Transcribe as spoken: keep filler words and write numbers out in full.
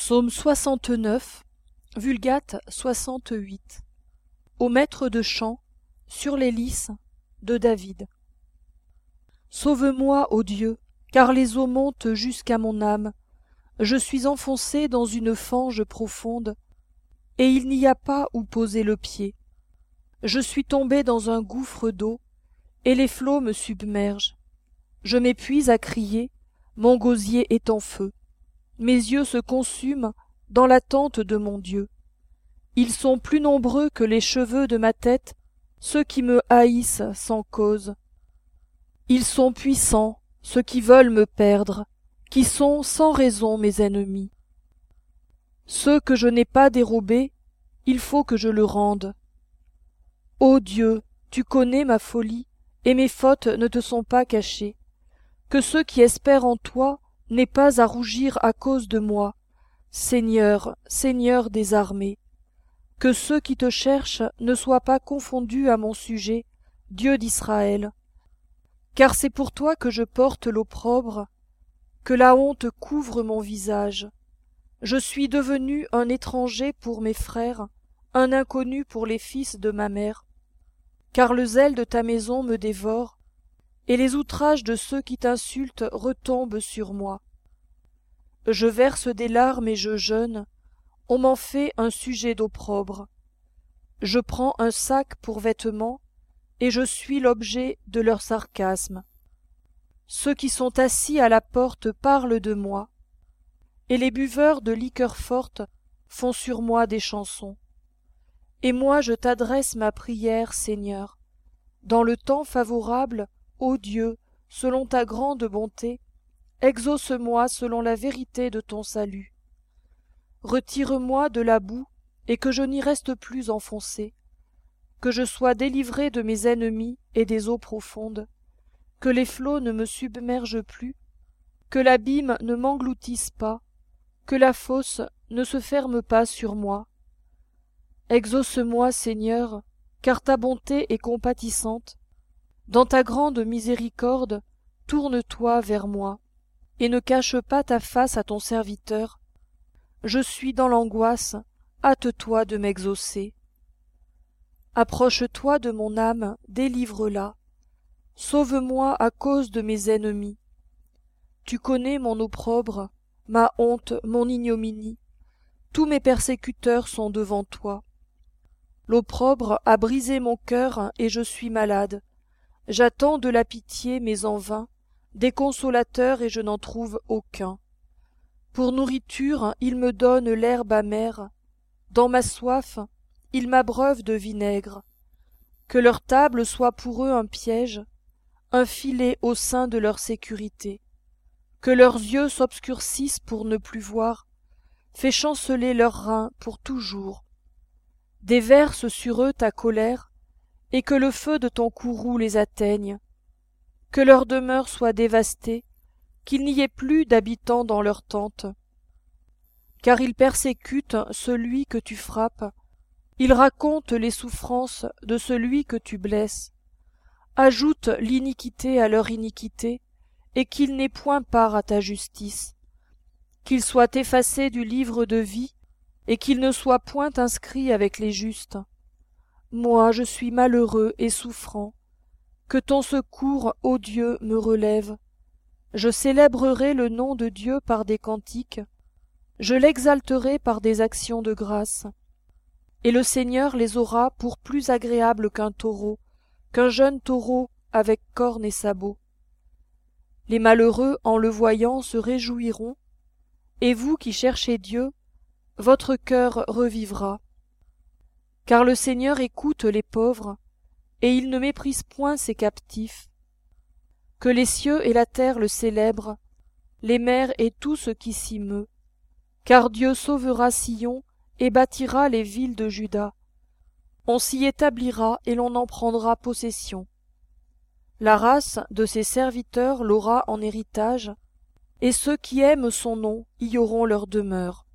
Psaume soixante-neuf, Vulgate soixante-huit. Au maître de chant, sur les lys, de David. Sauve-moi, ô Dieu, car les eaux montent jusqu'à mon âme. Je suis enfoncé dans une fange profonde, et il n'y a pas où poser le pied. Je suis tombé dans un gouffre d'eau, et les flots me submergent. Je m'épuise à crier, mon gosier est en feu. Mes yeux se consument dans l'attente de mon Dieu. Ils sont plus nombreux que les cheveux de ma tête, ceux qui me haïssent sans cause. Ils sont puissants, ceux qui veulent me perdre, qui sont sans raison mes ennemis. Ceux que je n'ai pas dérobés, il faut que je le rende. Ô Dieu, tu connais ma folie, et mes fautes ne te sont pas cachées. Que ceux qui espèrent en toi n'aient pas à rougir à cause de moi, Seigneur, Seigneur des armées. Que ceux qui te cherchent ne soient pas confondus à mon sujet, Dieu d'Israël. Car c'est pour toi que je porte l'opprobre, que la honte couvre mon visage. Je suis devenu un étranger pour mes frères, un inconnu pour les fils de ma mère. Car le zèle de ta maison me dévore, et les outrages de ceux qui t'insultent retombent sur moi. Je verse des larmes et je jeûne, on m'en fait un sujet d'opprobre. Je prends un sac pour vêtement, et je suis l'objet de leur sarcasme. Ceux qui sont assis à la porte parlent de moi, et les buveurs de liqueurs fortes font sur moi des chansons. Et moi je t'adresse ma prière, Seigneur. Dans le temps favorable, ô Dieu, selon ta grande bonté, exauce-moi selon la vérité de ton salut. Retire-moi de la boue, et que je n'y reste plus enfoncé, que je sois délivré de mes ennemis et des eaux profondes, que les flots ne me submergent plus, que l'abîme ne m'engloutisse pas, que la fosse ne se ferme pas sur moi. Exauce-moi, Seigneur, car ta bonté est compatissante. Dans ta grande miséricorde, tourne-toi vers moi, et ne cache pas ta face à ton serviteur. Je suis dans l'angoisse, hâte-toi de m'exaucer. Approche-toi de mon âme, délivre-la. Sauve-moi à cause de mes ennemis. Tu connais mon opprobre, ma honte, mon ignominie. Tous mes persécuteurs sont devant toi. L'opprobre a brisé mon cœur et je suis malade. J'attends de la pitié, mais en vain, des consolateurs et je n'en trouve aucun. Pour nourriture, ils me donnent l'herbe amère. Dans ma soif, ils m'abreuvent de vinaigre. Que leur table soit pour eux un piège, un filet au sein de leur sécurité. Que leurs yeux s'obscurcissent pour ne plus voir, fais chanceler leurs reins pour toujours. Déverse sur eux ta colère, et que le feu de ton courroux les atteigne. Que leur demeure soit dévastée, qu'il n'y ait plus d'habitants dans leurs tentes. Car ils persécutent celui que tu frappes, ils racontent les souffrances de celui que tu blesses. Ajoute l'iniquité à leur iniquité, et qu'ils n'aient point part à ta justice. Qu'ils soient effacés du livre de vie, et qu'ils ne soient point inscrits avec les justes. Moi je suis malheureux et souffrant. Que ton secours, ô Dieu, me relève. Je célébrerai le nom de Dieu par des cantiques, je l'exalterai par des actions de grâce. Et le Seigneur les aura pour plus agréables qu'un taureau, qu'un jeune taureau avec cornes et sabots. Les malheureux, en le voyant, se réjouiront, et vous qui cherchez Dieu, votre cœur revivra. Car le Seigneur écoute les pauvres, et il ne méprise point ses captifs. Que les cieux et la terre le célèbrent, les mers et tout ce qui s'y meut. Car Dieu sauvera Sion et bâtira les villes de Juda. On s'y établira et l'on en prendra possession. La race de ses serviteurs l'aura en héritage, et ceux qui aiment son nom y auront leur demeure.